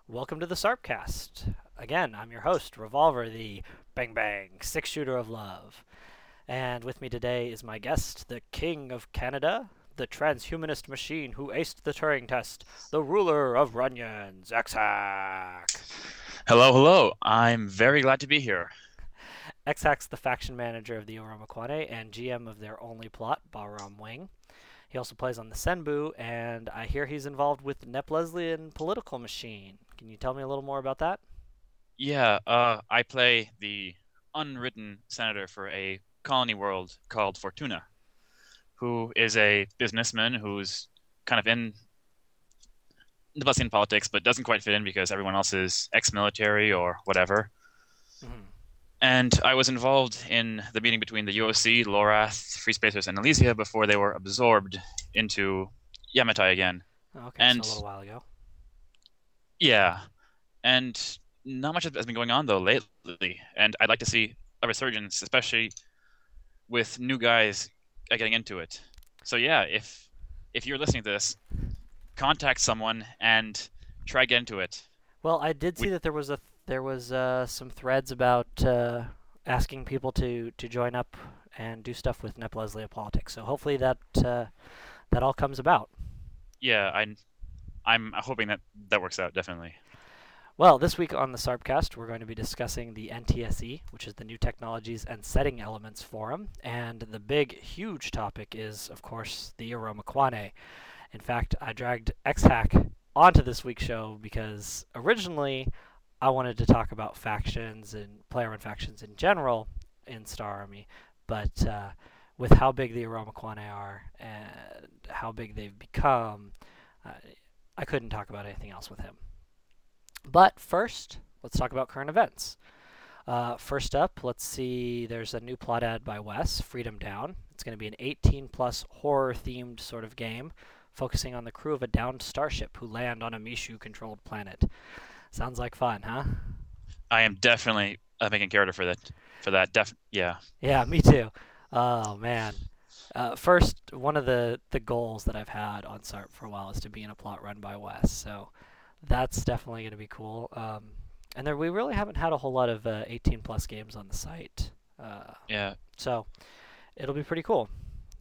Welcome to the Sarpcast. Again, I'm your host, Revolver, the Bang Bang six shooter of love. And with me today is my guest, the King of Canada, the transhumanist machine who aced the Turing test, the ruler of Runyon, Xaxac. Hello, hello. I'm very glad to be here. Xaxac's the faction manager of the Oromakwane and GM of their only plot, Bahram Wing. He also plays on the Senbu, and I hear he's involved with Nep Leslie Political Machine. Can you tell me a little more about that? I play the unwritten senator for a colony world called Fortuna, who is a businessman who's kind of in the Bustonian politics, but doesn't quite fit in because everyone else is ex-military or whatever. Mhm. And I was involved in the meeting between the UOC, Lorath, Free Spacers, and Elysia before they were absorbed into Yamatai again. Okay, so a And little while ago. yeah, and not much has been going on though lately, and I'd like to see a resurgence, especially with new guys getting into it. So yeah, if you're listening to this, contact someone and try get into it. Well, I did see We that there was some threads about asking people to join up and do stuff with Nep Leslie Politics. So hopefully that all comes about. yeah, I'm hoping that that works out definitely. Well, this week on the Sarpcast, we're going to be discussing the NTSE, which is the New Technologies and Setting Elements Forum, and the big, huge topic is, of course, the Aroma Kwane. In fact, I dragged XHack onto this week's show because originally I wanted to talk about factions and player-run factions in general in Star Army, but with how big the Aroma Kwane are and how big they've become, uh, I couldn't talk about anything else with him. But first, let's talk about current events. First up, let's see. There's a new plot ad by Wes, Freedom Down. It's going to be an 18 plus horror themed sort of game, focusing on the crew of a downed starship who land on a Mishu controlled planet. Sounds like fun, huh? I am definitely making character for that. Yeah. Yeah, me too. Oh man. First, one of the goals that I've had on SARP for a while is to be in a plot run by Wes, so that's definitely going to be cool. And there, we really haven't had a whole lot of 18 plus games on the site, uh, Yeah. so it'll be pretty cool.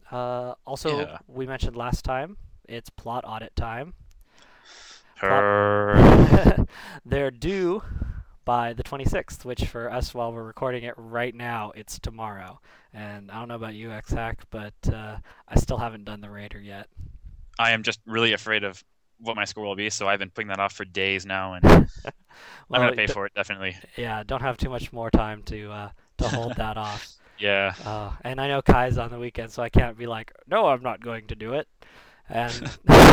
Also, Yeah. we mentioned last time it's plot audit time. Plot Her. they're due by the 26th, which for us, while we're recording it right now, it's tomorrow. And I don't know about you, XHack, but I still haven't done the Raider yet. I am just really afraid of what my score will be, so I've been putting that off for days now, and I'm Well, gonna pay for it definitely. yeah, don't have too much more time to hold that off. Yeah. And I know Kai's on the weekend, so I can't be like, no, I'm not going to do it. And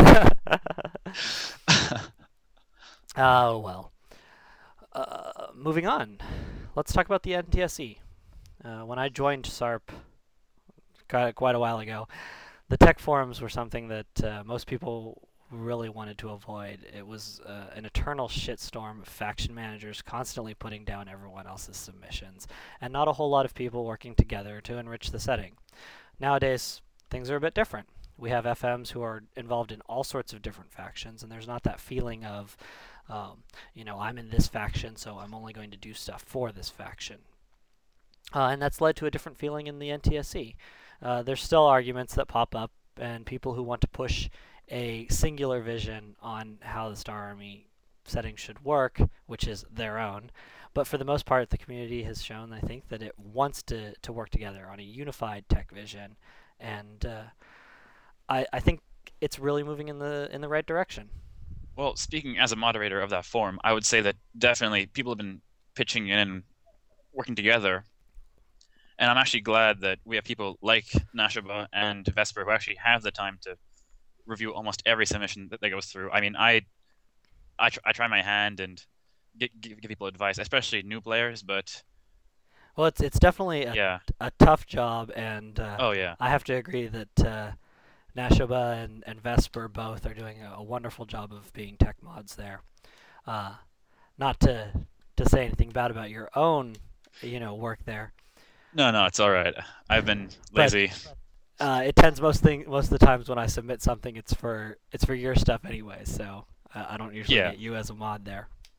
oh well. Moving on, let's talk about the NTSE. When I joined SARP quite a while ago, the tech forums were something that most people really wanted to avoid. It was an eternal shitstorm of faction managers constantly putting down everyone else's submissions, and not a whole lot of people working together to enrich the setting. Nowadays, things are a bit different. We have FMs who are involved in all sorts of different factions, and there's not that feeling of, I'm in this faction, so I'm only going to do stuff for this faction. And that's led to a different feeling in the NTSC. There's still arguments that pop up, and people who want to push a singular vision on how the Star Army setting should work, which is their own. But for the most part, the community has shown, I think, that it wants to work together on a unified tech vision, and I think it's really moving in the right direction. Well, speaking as a moderator of that forum, I would say that definitely people have been pitching in and working together. And I'm actually glad that we have people like Nashaba and Vesper who actually have the time to review almost every submission that goes through. I mean, I try my hand and give people advice, especially new players, but Well, it's definitely yeah. a tough job, and Oh, yeah. I have to agree that Nashoba and Vesper both are doing a wonderful job of being tech mods there. Uh, not to say anything bad about your own, work there, No, no, it's all right. I've been but lazy. it tends most of the times when I submit something, it's for your stuff anyway. So I don't usually Yeah. get you as a mod there.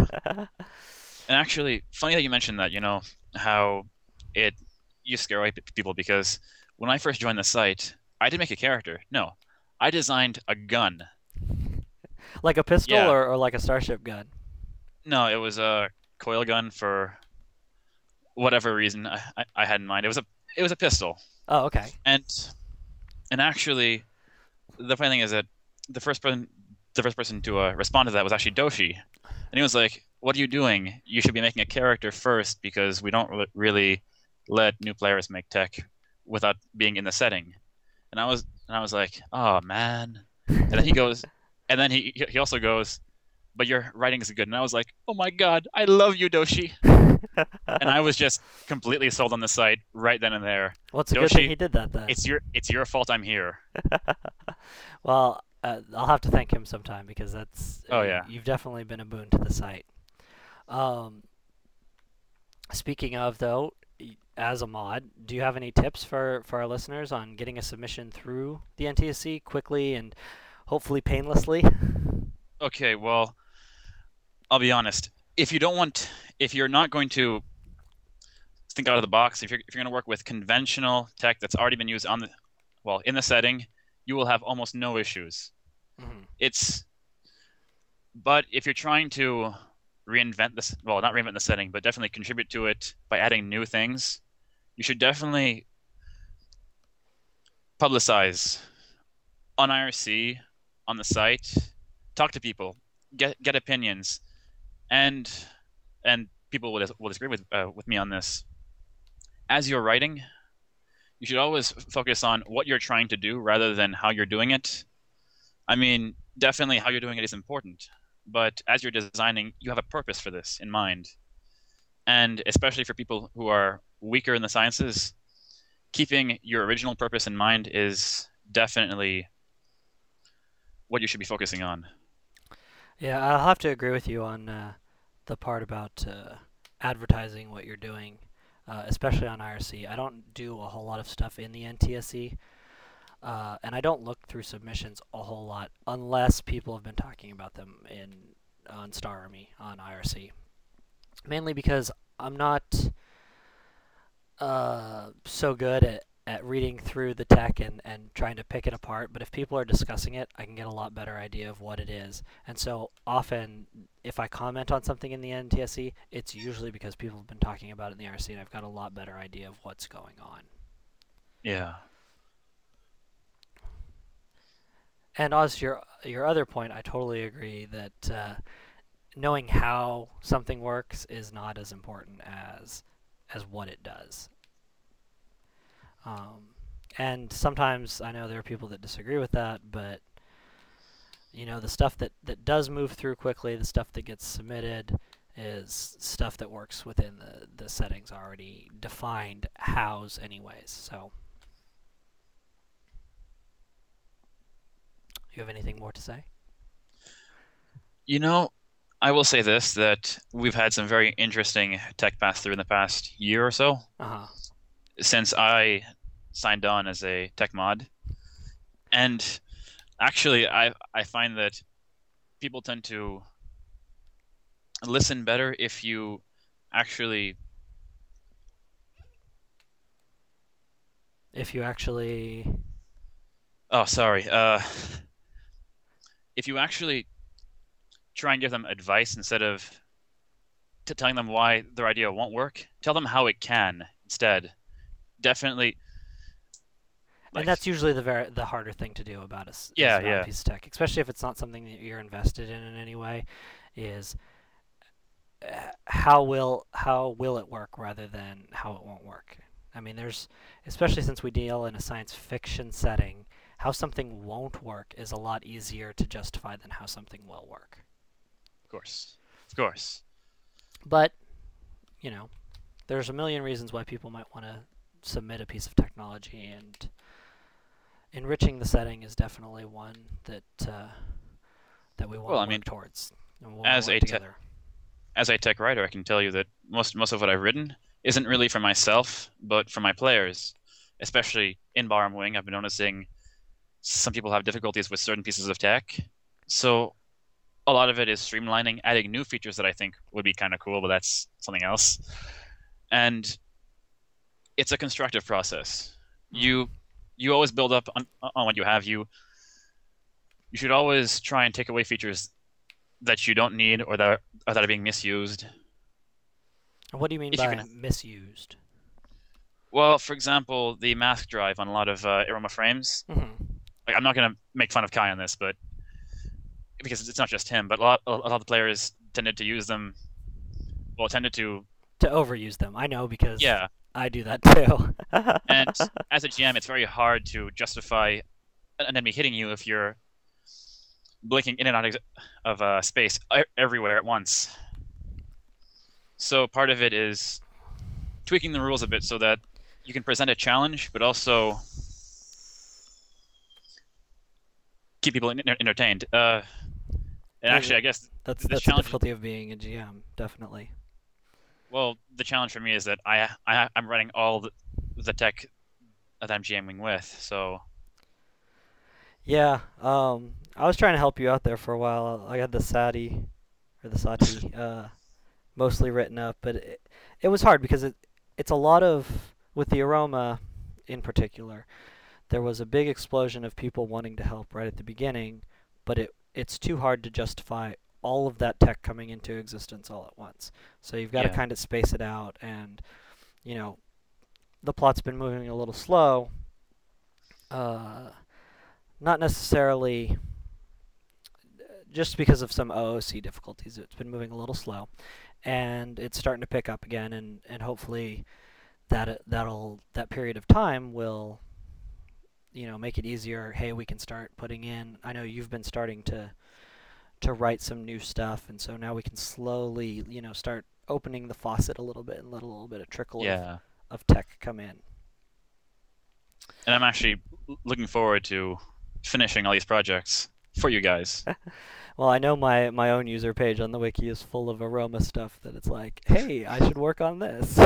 And actually, funny that you mentioned that, how it you scare away people because when I first joined the site, I didn't make a character. No, I designed a gun. Like a pistol Yeah, or like a starship gun? no, it was a coil gun for whatever reason I had in mind. It was a pistol, Oh, okay. and actually, the funny thing is that the first person the first person to respond to that was actually Doshi, and he was like, "What are you doing? You should be making a character first because we don't really let new players make tech without being in the setting." And I was like, "Oh man!" And then he goes, and then he also goes, "But your writing is good." And I was like, "Oh my God, I love you, Doshi." And I was just completely sold on the site right then and there. Well, it's a good thing Doshi, he did that then. it's your fault I'm here. Well, I'll have to thank him sometime because that's Oh yeah. you've definitely been a boon to the site. Um, Speaking of though, as a mod, do you have any tips for our listeners on getting a submission through the NTSC quickly and hopefully painlessly? Okay, well, I'll be honest. If you're not going to think out of the box, if you're going to work with conventional tech that's already been used in the setting, you will have almost no issues. Hmm. It's But if you're trying to reinvent this, well, not reinvent the setting, but definitely contribute to it by adding new things, you should definitely publicize on IRC, on the site, talk to people, get opinions, and people will disagree with me on this. As you're writing, you should always focus on what you're trying to do rather than how you're doing it. I mean, definitely how you're doing it is important, but as you're designing, you have a purpose for this in mind. And especially for people who are weaker in the sciences, keeping your original purpose in mind is definitely what you should be focusing on. Yeah, I'll have to agree with you on the part about advertising what you're doing, especially on IRC. I don't do a whole lot of stuff in the NTSC, and I don't look through submissions a whole lot unless people have been talking about them in on Star Army on IRC. Mainly because I'm not so good at reading through the tech and trying to pick it apart, but if people are discussing it, I can get a lot better idea of what it is. And so often, if I comment on something in the NTSC, it's usually because people have been talking about it in the RC, and I've got a lot better idea of what's going on. Yeah. And as your other point, I totally agree that knowing how something works is not as important as what it does. Um, and sometimes I know there are people that disagree with that, but the stuff that does move through quickly, the stuff that gets submitted, is stuff that works within the settings already defined hows anyways. So, you have anything more to say? You know, I will say this that we've had some very interesting tech pass through in the past year or so Uh huh. since I signed on as a tech mod. And actually, I find that people tend to listen better if you actually If you actually, oh sorry if you actually try and give them advice instead of telling them why their idea won't work, tell them how it can instead. Definitely, and like, that's usually the harder thing to do about yeah, about a yeah, piece of tech, especially if it's not something that you're invested in any way, is how will it work rather than how it won't work. I mean, there's especially since we deal in a science fiction setting, how something won't work is a lot easier to justify than how something will work. of course, of course. But you know, there's a million reasons why people might want to submit a piece of technology, and enriching the setting is definitely one that we want Well, to I mean, work towards, and we want to as work a together. as a tech writer, I can tell you that most of what I've written isn't really for myself, but for my players. Especially in Bar Wing, I've been noticing some people have difficulties with certain pieces of tech. So a lot of it is streamlining, adding new features that I think would be kind of cool, but that's something else. And it's a constructive process. Mm. You always build up on what you have. You should always try and take away features that you don't need or that are being misused. What do you mean If you by can, misused? well, for example, the mask drive on a lot of Aroma frames. Hmm. Like, I'm not going to make fun of Kai on this, but because it's not just him, but a lot of the players tended to use them. Well, tended to, To overuse them. I know because yeah. I do that too. And as a GM, it's very hard to justify an enemy hitting you if you're blinking in and out of space everywhere at once. So part of it is tweaking the rules a bit so that you can present a challenge, but also keep people entertained. And And actually, I guess this that's the challenge. difficulty of being a GM, definitely. Well, the challenge for me is that I'm running all the tech that I'm GMing with. So Yeah, I was trying to help you out there for a while. I had the Sati or the Sati mostly written up, but it was hard because it's a lot of with the aroma in particular. There was a big explosion of people wanting to help right at the beginning, but it's too hard to justify all of that tech coming into existence all at once. So you've got to yeah, kind of space it out, and you know the plot's been moving a little slow. Uh, Not necessarily just because of some OOC difficulties. It's been moving a little slow, and it's starting to pick up again, and hopefully that period of time will make it easier. Hey, we can start putting in. I know you've been starting to write some new stuff, and so now we can slowly start opening the faucet a little bit and let a little bit of trickle yeah. of tech come in. And I'm actually looking forward to finishing all these projects for you guys. Well, I know my own user page on the wiki is full of aroma stuff that it's like, hey, I should work on this.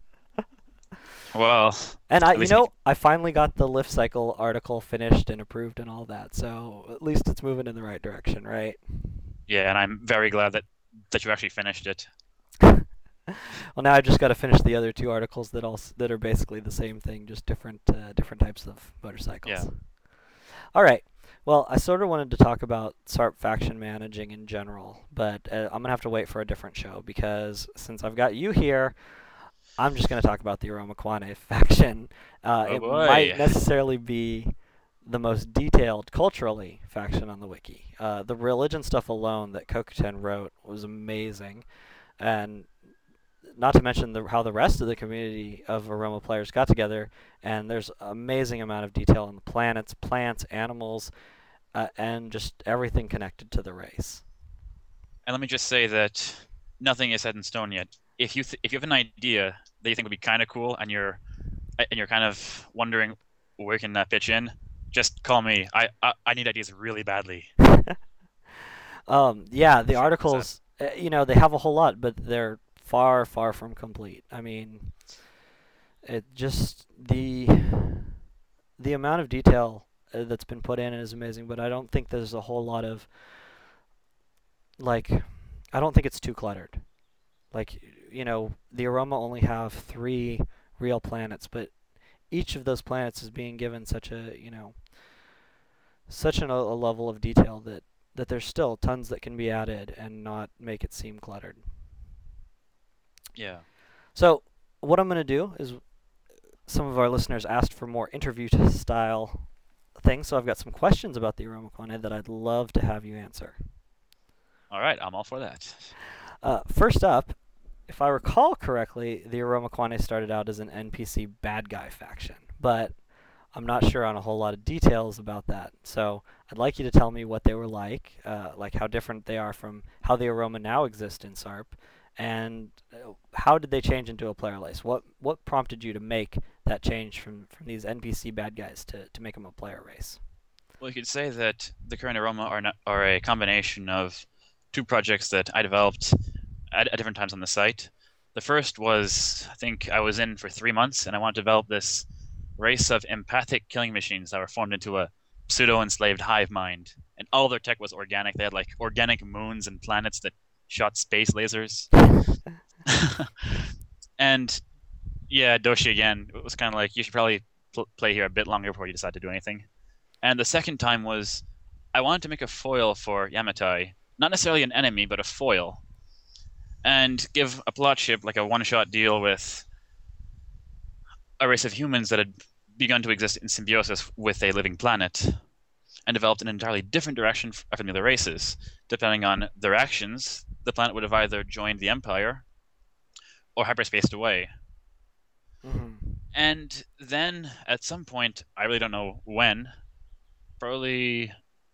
Well, And I, at least I finally got the lift cycle article finished and approved and all that. So at least it's moving in the right direction, right? yeah, and I'm very glad that you actually finished it. Well, now I've just got to finish the other two articles that are basically the same thing, just different types of Yeah. motorcycles. All right. Well, I sort of wanted to talk about SARP faction managing in general, but I'm gonna have to wait for a different show because since I've got you here, I'm just gonna talk about the Aroma Quane faction. Oh It might boy. necessarily be the most detailed culturally faction on the wiki. The religion stuff alone that Kokuten wrote was amazing, and not to mention how the rest of the community of Aroma players got together, and there's amazing amount of detail on the planets, plants, animals, and just everything connected to the race. And let me just say that nothing is set in stone yet. If you have an idea that you think would be kind of cool and you're kind of wondering where can that pitch in, just call me. I need ideas really badly. Yeah, the Sure, what's that? articles, they have a whole lot, but they're far, far from complete. I mean, it just the amount of detail that's been put in is amazing, but I don't think there's a whole lot of like, I don't think it's too cluttered. Like, the Aroma only have three real planets, but each of those planets is being given such a level of detail that there's still tons that can be added and not make it seem cluttered. Yeah. So, what I'm going to do is some of our listeners asked for more interview style things, so I've got some questions about the Aroma Quane that I'd love to have you answer. All right, I'm all for that. First up, if I recall correctly, the Aroma Quane started out as an NPC bad guy faction, but I'm not sure on a whole lot of details about that. So I'd like you to tell me what they were like how different they are from how the Aroma now exist in SARP, and how did they change into a player race? What prompted you to make that change from these NPC bad guys to make them a player race? Well, you could say that the current Aroma are a combination of two projects that I developed at different times on the site. The first was, I think I was in for 3 months, and I wanted to develop this race of empathic killing machines that were formed into a pseudo-enslaved hive mind, and all their tech was organic. They had like organic moons and planets that shot space lasers. And yeah, Doshi again. It was kind of like you should probably play here a bit longer before you decide to do anything. And the second time was I wanted to make a foil for Yamatai, not necessarily an enemy, but a foil, and give a plot ship like a one-shot deal with a race of humans that had begun to exist in symbiosis with a living planet and developed an entirely different direction from the other races. Depending on their actions, the planet would have either joined the Empire or hyperspaced away. Hmm. And then at some point, I really don't know when, probably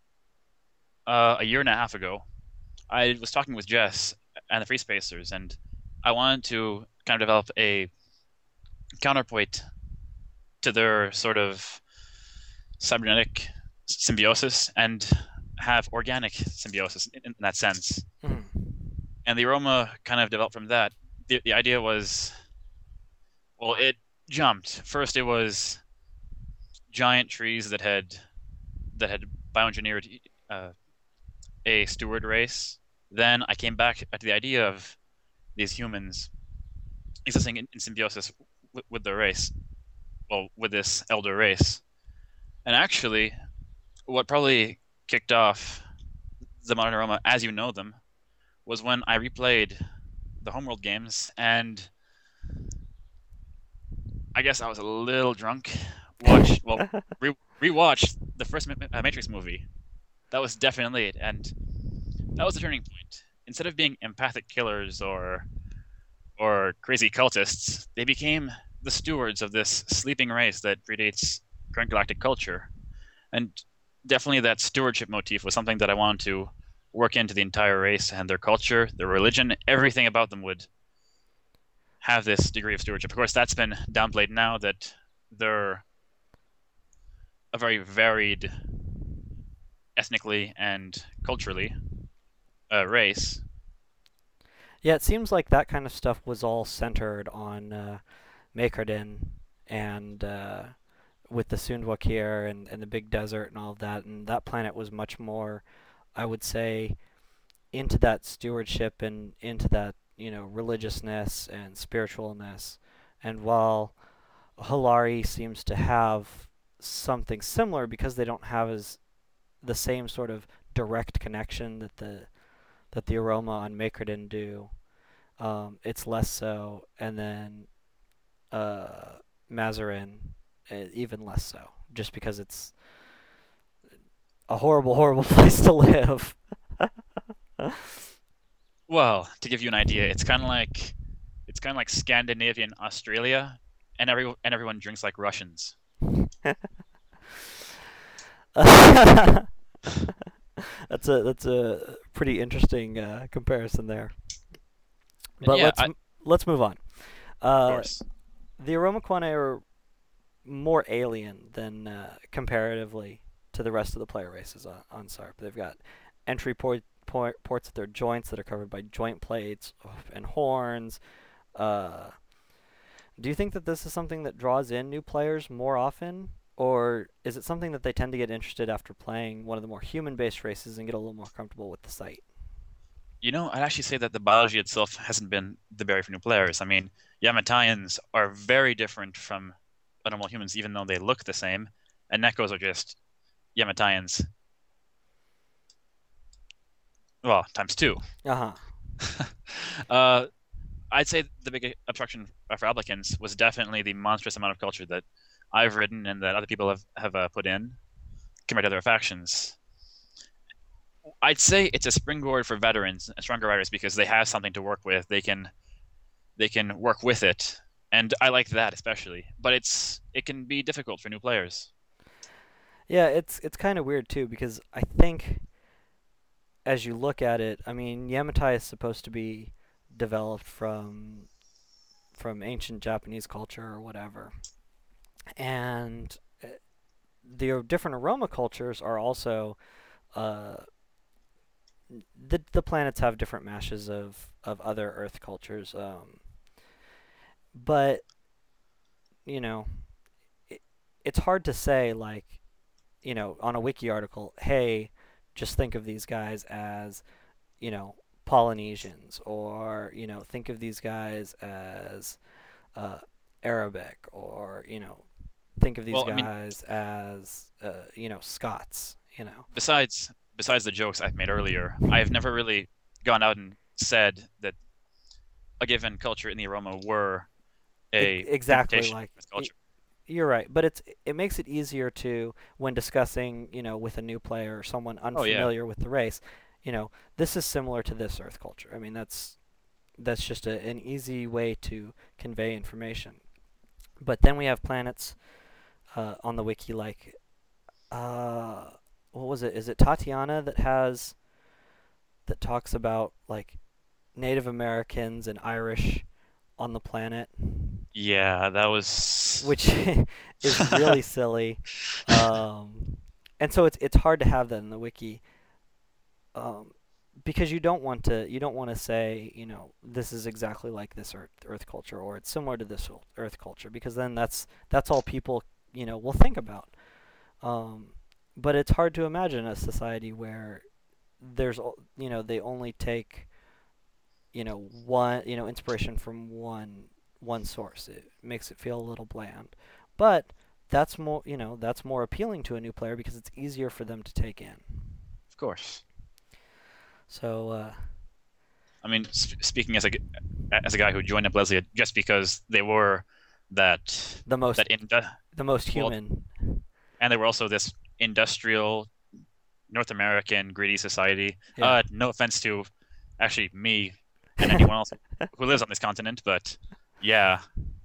a year and a half ago, I was talking with Jess and the Free Spacers, and I wanted to kind of develop a counterpoint to their sort of cybernetic symbiosis and have organic symbiosis in that sense. Hmm. And the aroma kind of developed from that. The idea was, well, it jumped. First, it was giant trees that had bioengineered uh, a steward race. Then I came back to the idea of these humans existing in symbiosis with the race, well, with this elder race. And actually, what probably kicked off the modern aroma as you know them was when I replayed the Homeworld games, and I guess I was a little drunk. Re- rewatched the first Matrix movie. That was definitely it, and that was the turning point. Instead of being empathic killers or crazy cultists, they became the stewards of this sleeping race that predates current galactic culture. And definitely that stewardship motif was something that I wanted to work into the entire race and their culture, their religion, everything about them would have this degree of stewardship. Of course, that's been downplayed now that they're a very varied ethnically and culturally race. Yeah, it seems like that kind of stuff was all centered on Makerdin and with the Sundwakir and the big desert and all of that. And that planet was much more, I would say, into that stewardship and into that, religiousness and spiritualness. And while Hilari seems to have something similar because they don't have as the same sort of direct connection that the aroma on Makerdin do. It's less so, and then Mazarin even less so, just because it's a horrible, horrible place to live. Well, to give you an idea, it's kind of like Scandinavian Australia, and everyone drinks like Russians. That's a pretty interesting comparison there. And But yeah, let's move on. of Uh, course. the Aromaquane are more alien than comparatively to the rest of the player races on SARP. They've got entry ports at their joints that are covered by joint plates and horns. Uh, do you think that this is something that draws in new players more often, or is it something that they tend to get interested after playing one of the more human-based races and get a little more comfortable with the site? I'd actually say that the biology itself hasn't been the barrier for new players. I mean, Yamatayans are very different from normal humans, even though they look the same, and Nekos are just Yamatayans, well, times two. Uh huh. uh, I'd say the big obstruction for applicants was definitely the monstrous amount of culture that I've written and that other people have put in compared to other factions. I'd say it's a springboard for veterans and stronger writers because they have something to work with. They can work with it, and I like that especially. But it can be difficult for new players. Yeah, it's kind of weird too because I think as you look at it, I mean, Yamatai is supposed to be developed from ancient Japanese culture or whatever, and the different aroma cultures are also uh, the planets have different mashes of other Earth cultures, but you know, it, it's hard to say like. on a wiki article, hey, just think of these guys as, you know, Polynesians, or, think of these guys as uh, Arabic, or, think of these Well, I mean, guys as, Scots, besides the jokes I've made earlier, I've never really gone out and said that a given culture in the Aroma were a Exactly importation like of this culture. you're right, but it makes it easier to when discussing, with a new player or someone Oh yeah, unfamiliar with the race, this is similar to this Earth culture. I mean, that's just an easy way to convey information. But then we have planets on the wiki like uh, what was it? Is it Tatiana that talks about like Native Americans and Irish on the planet, yeah, that was. which is really silly. Um, and so it's hard to have that in the wiki, um, because you don't want to say, this is exactly like this Earth culture, or it's similar to this Earth culture, because then that's all people will think about. Um, but it's hard to imagine a society where they only take one inspiration from one source. It makes it feel a little bland, but that's more appealing to a new player because it's easier for them to take in. Of course. So I mean, speaking as a guy who joined Neblesia just because they were that the most that in the most well, human. and they were also this industrial North American greedy society. Yeah. No offense to actually me and anyone else who lives on this continent, but yeah,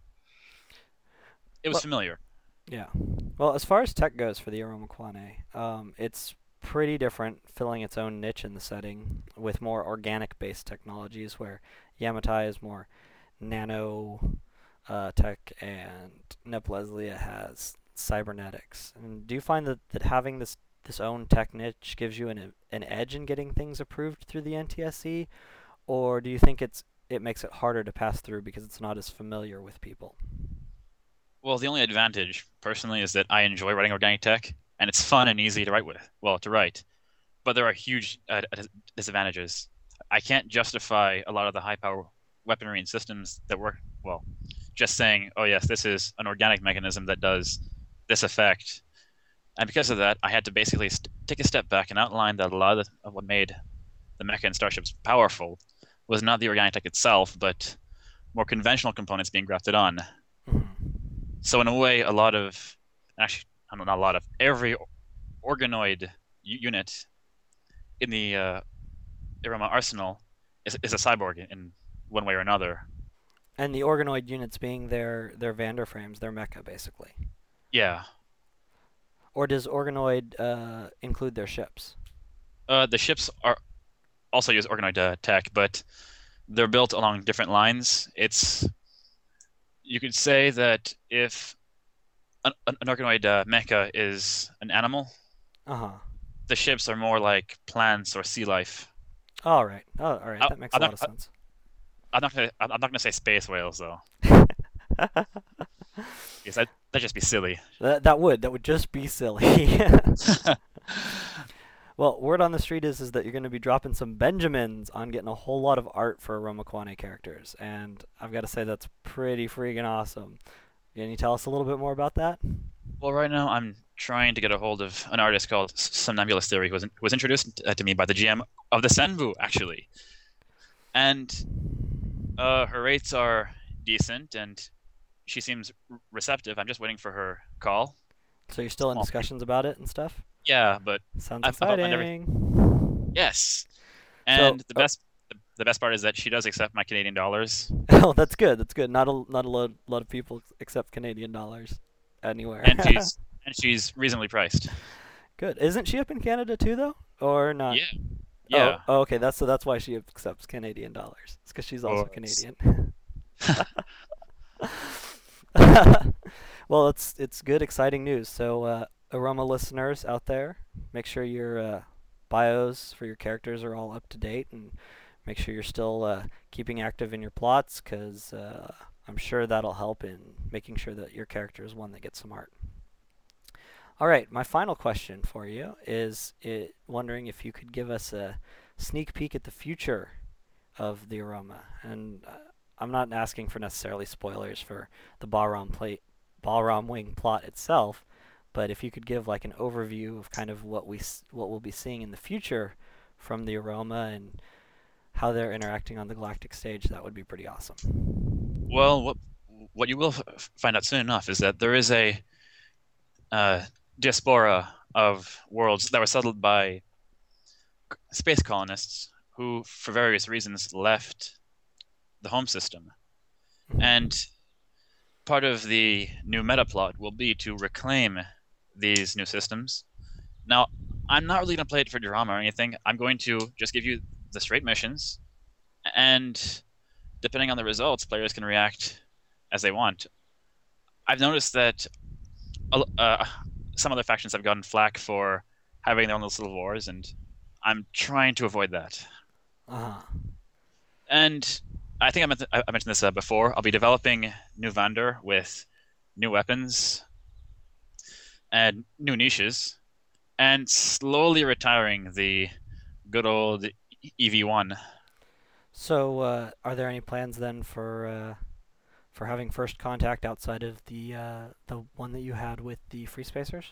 it was Well, familiar. yeah. Well, as far as tech goes for the Aroma Quane, it's pretty different, filling its own niche in the setting with more organic-based technologies, where Yamatai is more nano tech, and Nepleslia has cybernetics. And do you find that having this own tech niche gives you an edge in getting things approved through the NTSC, or do you think it makes it harder to pass through because it's not as familiar with people? Well, the only advantage, personally, is that I enjoy writing organic tech, and it's fun and easy to write with. Well, to write, but there are huge disadvantages. I can't justify a lot of the high power weaponry and systems that work well. Just saying, oh yes, this is an organic mechanism that does this effect, and because of that, I had to basically take a step back and outline that a lot of what made the mecha and starships powerful was not the organic tech itself, but more conventional components being grafted on. Mhm. So in a way, a lot of actually, I don't know, not a lot of every organoid unit in the Irama arsenal is a cyborg in one way or another. And the organoid units being their Vander frames, their mecha, basically. Yeah, Or does organoid include their ships? the ships are also use organoid tech, but they're built along different lines. It's you could say that if an organoid mecha is an animal, Uh huh. the ships are more like plants or sea life. All right. Oh, all right. I, That makes a I'm lot not. of sense. I'm not gonna say space whales though, because that'd just be silly. That would just be silly. Well, word on the street is that you're going to be dropping some Benjamins on getting a whole lot of art for Roma Kwane characters, and I've got to say that's pretty freaking awesome. Can you tell us a little bit more about that? Well, right now I'm trying to get a hold of an artist called Somnambulist Theory, who was introduced to me by the GM of the Senvu, actually. And her rates are decent, and she seems receptive. I'm just waiting for her call. So you're still in Well, discussions about it and stuff? yeah, but Sounds I've outlined everything. exciting. Yes, So, and the best part is that she does accept my Canadian dollars, oh, that's good. That's good. Not a lot of people accept Canadian dollars and anywhere. she's reasonably priced. Good. Isn't she up in Canada too, though, or not? Yeah, Oh, yeah. oh, okay. That's why she accepts Canadian dollars. It's because she's also Or Canadian. Well, it's good, exciting news. So, Aroma listeners out there, make sure your bios for your characters are all up to date, and make sure you're still keeping active in your plots, because I'm sure that'll help in making sure that your character is one that gets some art. All right, my final question for you is wondering if you could give us a sneak peek at the future of the aroma. And I'm not asking for necessarily spoilers for the Balram Wing plot itself, but if you could give like an overview of kind of what we'll be seeing in the future from the aroma and how they're interacting on the galactic stage, that would be pretty awesome. Well, what you will find out soon enough is that there is a uh, diaspora of worlds that were settled by space colonists who, for various reasons, left the home system. Mhm. And part of the new meta plot will be to reclaim these new systems. Now, I'm not really going to play it for drama or anything. I'm going to just give you the straight missions, and depending on the results, players can react as they want. I've noticed that uh, some other factions have gotten flack for having their own little civil wars, and I'm trying to avoid that. Uh-huh. And I think I mentioned this before. I'll be developing new Vander with new weapons and new niches, and slowly retiring the good old EV1. So, are there any plans then for having first contact outside of the one that you had with the Free Spacers?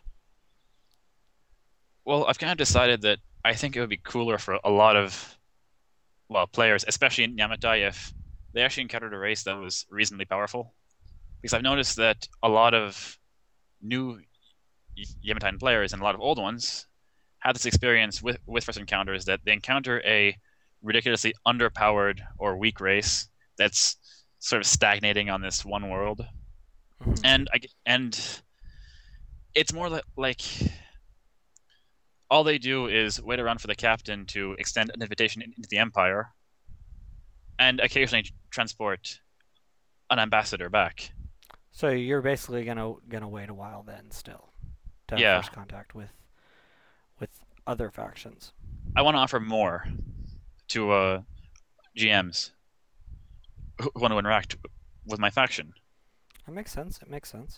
Well, I've kind of decided that I think it would be cooler for a lot of players, especially in Yamatai, if they actually encountered a race that was reasonably powerful. Because I've noticed that a lot of new Yamatai players and a lot of old ones have this experience with first encounters that they encounter a ridiculously underpowered or weak race that's sort of stagnating on this one world, Hmm. and it's more like all they do is wait around for the captain to extend an invitation into the empire, and occasionally transport an ambassador back. So you're basically gonna wait a while then still to have Yeah, first contact with other factions. I want to offer more to GMs who want to interact with my faction. That makes sense. It makes sense.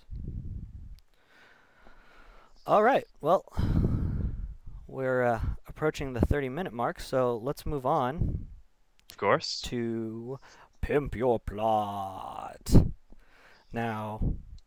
All right. Well, we're approaching the 30-minute mark, so let's move on Of course. to pimp your plot. Now,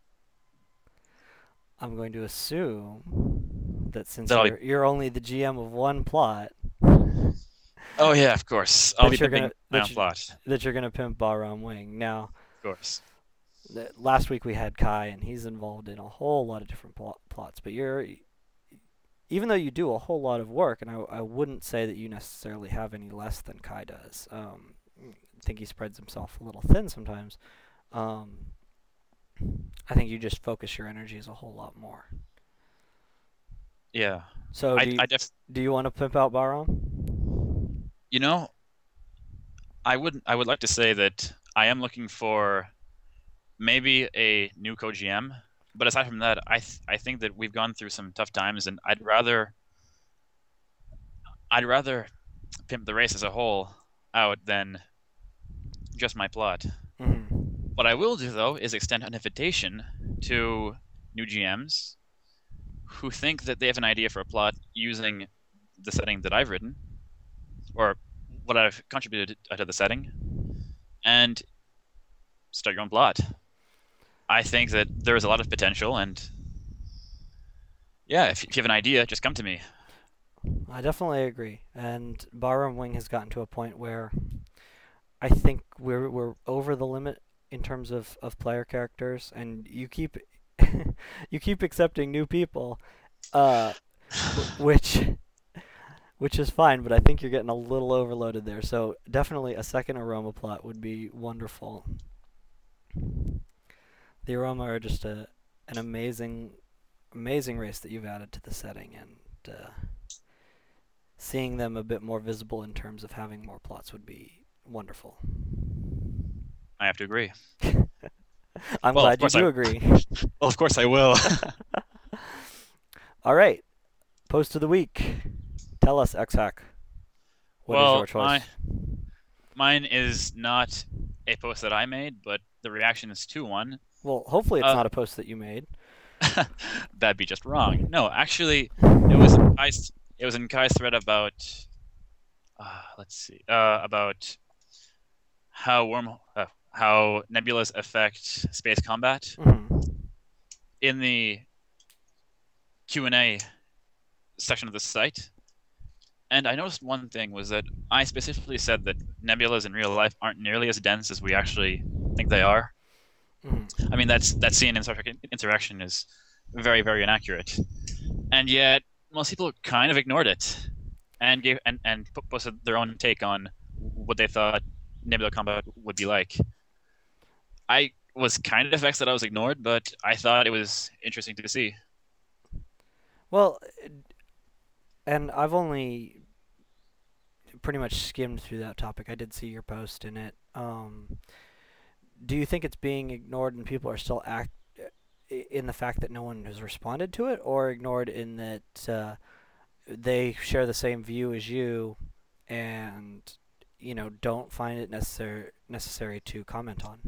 I'm going to assume that since That'll be. you're only the GM of one plot, Oh yeah, of course. I'll be pimping my own you plot. that you're gonna pimp Balram Wing. Now, Of course. last week we had Kai, and he's involved in a whole lot of different plots. But you're even though you do a whole lot of work, and I wouldn't say that you necessarily have any less than Kai does. I think he spreads himself a little thin sometimes. Um, I think you just focus your energies a whole lot more. Yeah. So I def do you want to pimp out Balram? you know, I would like to say that I am looking for maybe a new co-GM, but aside from that, I think that we've gone through some tough times, and I'd rather pimp the race as a whole out than just my plot. Mm-hmm. What I will do though is extend an invitation to new GMs who think that they have an idea for a plot using the setting that I've written or what I've contributed to the setting, and start your own plot. I think that there is a lot of potential, and yeah, if you have an idea, just come to me. I definitely agree. And Balram Wing has gotten to a point where I think we're over the limit in terms of player characters, and you keep you keep accepting new people, uh, which which is fine. But I think you're getting a little overloaded there. So definitely a second aroma plot would be wonderful. The aroma are just an amazing race that you've added to the setting, and seeing them a bit more visible in terms of having more plots would be wonderful. I have to agree. I'm Well, of glad you course I. do agree. Well, of course I will. All right, post of the week. Tell us, Xhack, what is your Well, my choice? mine is not a post that I made, but the reaction is to one. Well, hopefully it's Uh, not a post that you made. That'd be just wrong. No, actually, it was in it was in Kai's thread about let's see about how nebulas affect space combat Hmm. in the Q&A section of the site. And I noticed one thing was that I specifically said that nebulas in real life aren't nearly as dense as we actually think they are. Hmm. I mean, that's seen in Star Trek Interaction is very, very inaccurate. And yet, most people kind of ignored it and posted their own take on what they thought nebula combat would be like. I was kind of vexed that I was ignored, but I thought it was interesting to see. Well, and I've only pretty much skimmed through that topic. I did see your post in it. Do you think it's being ignored and people are still in the fact that no one has responded to it, or ignored in that they share the same view as you and don't find it necessary to comment on?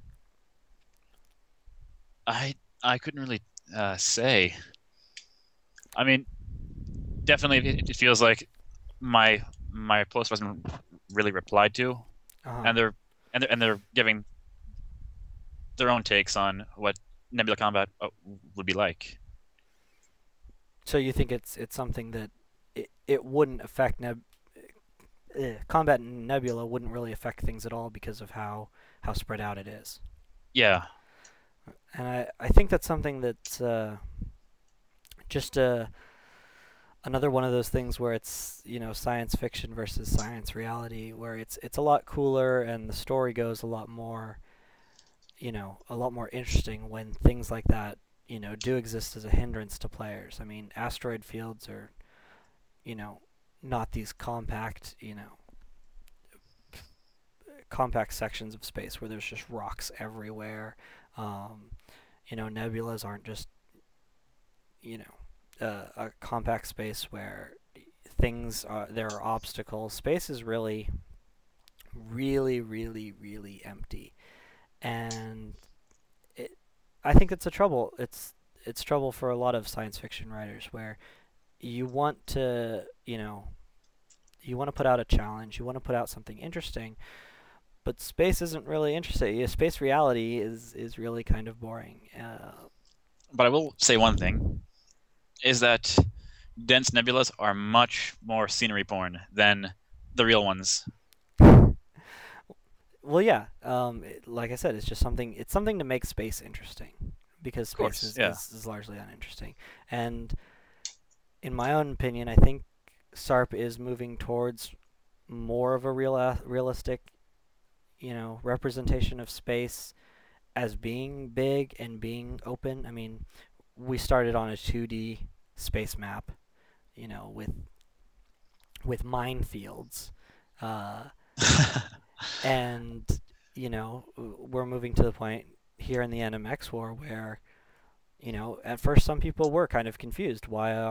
I I couldn't really say. I mean, definitely it feels like my post wasn't really replied to, Uh huh. and they're giving their own takes on what Nebula Combat would be like. So you think it's something that it wouldn't affect combat in Nebula wouldn't really affect things at all because of how spread out it is. Yeah, And I think that's something that's just another one of those things where it's science fiction versus science reality, where it's a lot cooler and the story goes a lot more a lot more interesting when things like that do exist as a hindrance to players. I mean, asteroid fields are you know not these compact sections of space where there's just rocks everywhere. Um, Nebulas aren't just a compact space where there are obstacles. Space is really, really, really, really empty, and it, I think it's a trouble. It's trouble for a lot of science fiction writers where you want to you want to put out a challenge, you want to put out something interesting, but space isn't really interesting. Yeah, space reality is really kind of boring. but I will say one thing is that dense nebulas are much more scenery porn than the real ones. Well, yeah. Like I said, it's just something. It's something to make space interesting, because Of space course, yeah. is largely uninteresting. And in my own opinion, I think SARP is moving towards more of a realistic, representation of space as being big and being open. I mean, we started on a 2D space map, with minefields, uh, and we're moving to the point here in the NMX war where at first some people were kind of confused.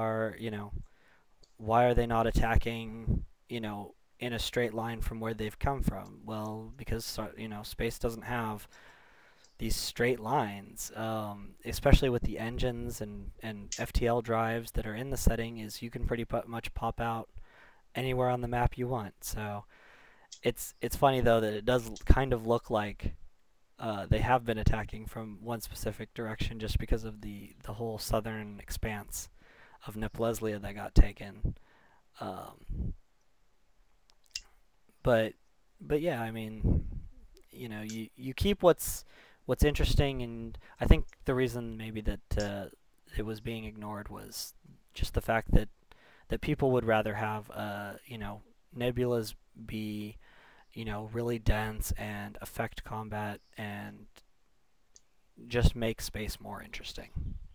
Why are they not attacking in a straight line from where they've come from? Well, because space doesn't have these straight lines, especially with the engines and FTL drives that are in the setting. Is you can pretty much pop out anywhere on the map you want. So it's funny though that it does kind of look like they have been attacking from one specific direction just because of the whole southern expanse of Nip Leslia that got taken. Um, but yeah, I mean, you keep what's interesting, and I think the reason maybe that it was being ignored was just the fact that people would rather have nebulas be really dense and affect combat and just make space more interesting.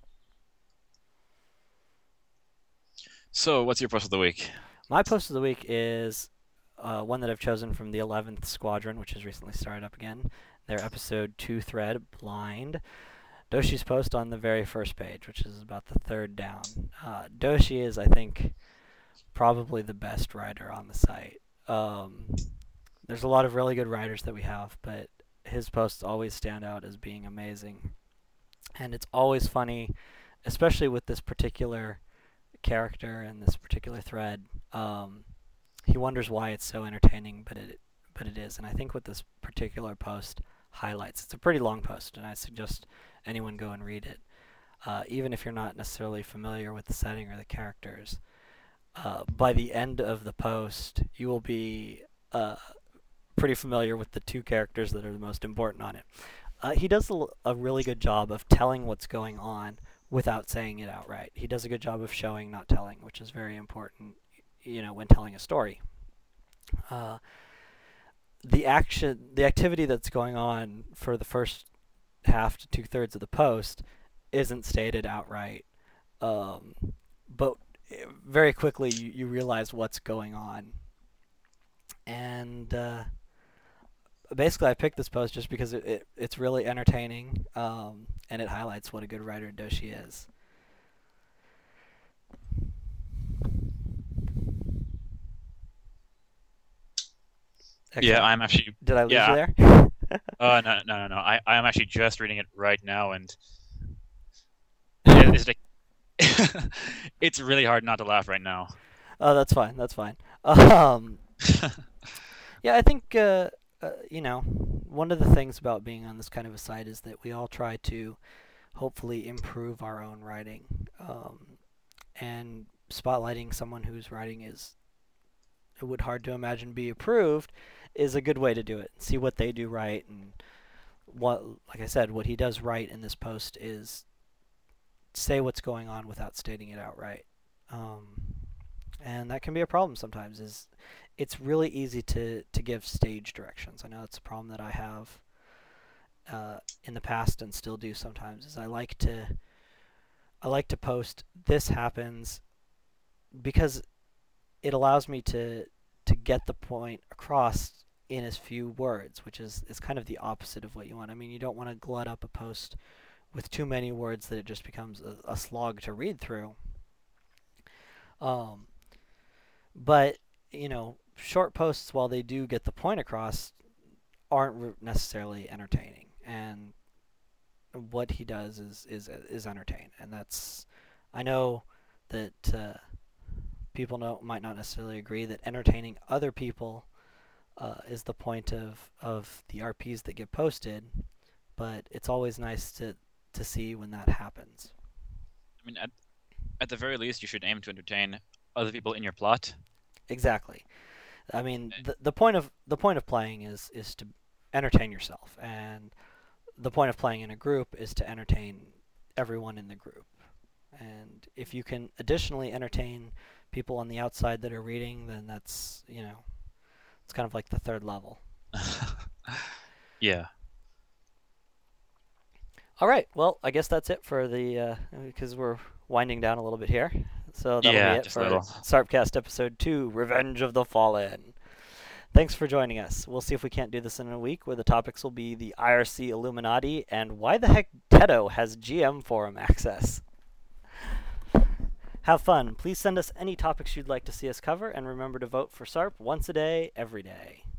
So, what's your post of the week? My post of the week is one that I've chosen from the 11th Squadron, which has recently started up again. Their episode 2 thread, Blind. Doshi's post on the very first page, which is about the third down. Doshi is, I think, probably the best writer on the site. There's a lot of really good writers that we have, but his posts always stand out as being amazing. And it's always funny, especially with this particular character and this particular thread. He wonders why it's so entertaining, but it is. And I think what this particular post highlights, it's a pretty long post, and I suggest anyone go and read it, even if you're not necessarily familiar with the setting or the characters. By the end of the post, you will be pretty familiar with the two characters that are the most important on it. He does a really good job of telling what's going on without saying it outright. He does a good job of showing, not telling, which is very important, when telling a story. Uh, the activity that's going on for the first half to 2/3 of the post isn't stated outright, um, but very quickly you realize what's going on. And basically, I picked this post just because it's really entertaining, and it highlights what a good writer Doshi is. Yeah, Excellent. I'm actually. Did I lose Yeah. you there? No. I am actually just reading it right now, and it's like it's really hard not to laugh right now. Oh, that's fine. That's fine. Um, yeah, I think one of the things about being on this kind of a site is that we all try to hopefully improve our own writing, and spotlighting someone whose writing is it would hard to imagine be approved is a good way to do it. See what they do right, and what, like I said, what he does right in this post is say what's going on without stating it outright. Um, and that can be a problem sometimes. Is it's really easy to give stage directions. I know that's a problem that I have in the past and still do sometimes. Is I like to post this happens because it allows me to get the point across in as few words, which is kind of the opposite of what you want. I mean, you don't want to glut up a post with too many words that it just becomes a slog to read through. Um, but short posts, while they do get the point across, aren't necessarily entertaining. And what he does is entertain, and that's I know that people might not necessarily agree that entertaining other people is the point of the RPs that get posted, but it's always nice to see when that happens. I mean, at the very least, you should aim to entertain other people in your plot. Exactly. I mean, the point of playing is to entertain yourself, and the point of playing in a group is to entertain everyone in the group. And if you can additionally entertain people on the outside that are reading, then that's it's kind of like the third level. Yeah. All right. Well, I guess that's it for the because we're winding down a little bit here. So that'll be Yeah, it just a for little. Sarpcast episode 2, Revenge of the Fallen. Thanks for joining us. We'll see if we can't do this in a week, where the topics will be the IRC Illuminati and why the heck Teto has GM forum access. Have fun. Please send us any topics you'd like to see us cover, and remember to vote for SARP once a day, every day.